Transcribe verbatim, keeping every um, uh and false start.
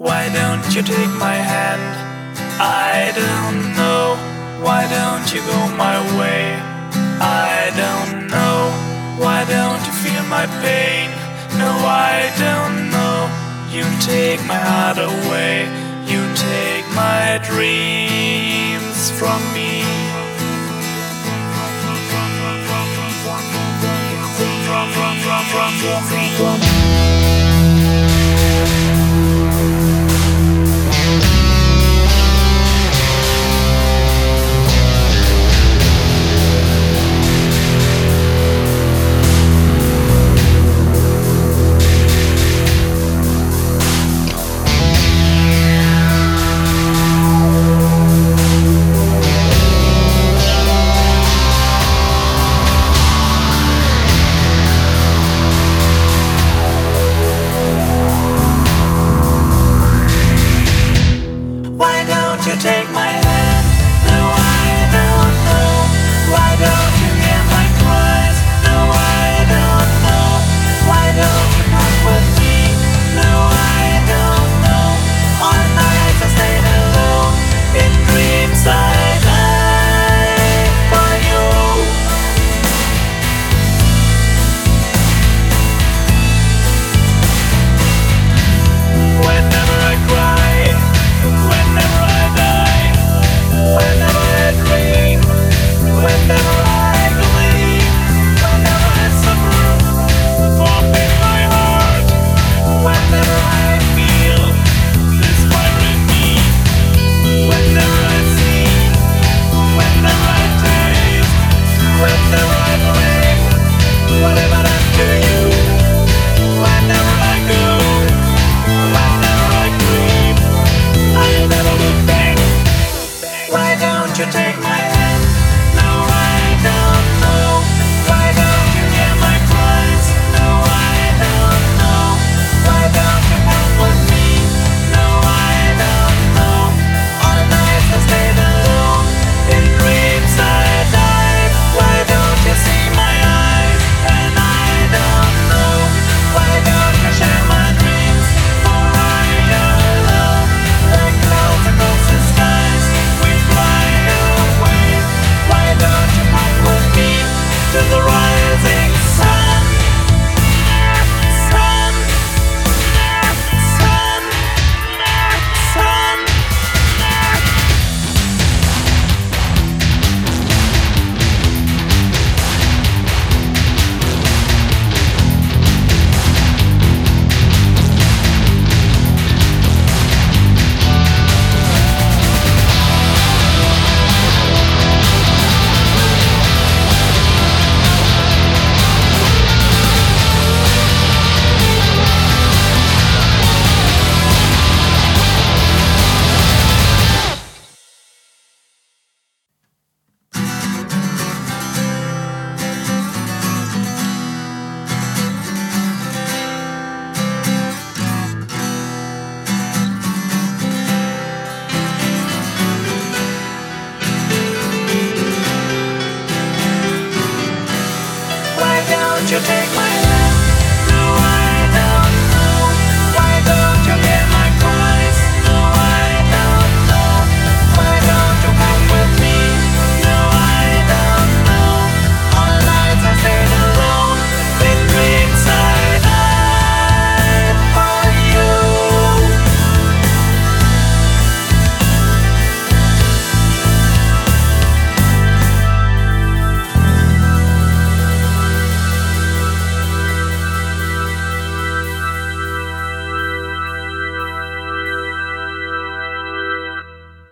Why don't you take my hand? I don't know. Why don't you go my way? I don't know. Why don't you feel my pain? No, I don't know. You take my heart away. You take my dreams from me. Why don't you take my hand? No, I don't know. Why don't you hear my cries? No, I don't know. Why don't you come with me? No, I don't know. All night I stayed alone. In dreams I die for you. Whenever I cry, whenever I die, whenever I dream, whenever I believe, whenever I suffer, warm in my heart, whenever I feel this fire in me, whenever I see, whenever I taste, whenever I believe, whatever I do you, whenever I go, whenever I grieve, I never look back. Why don't you take my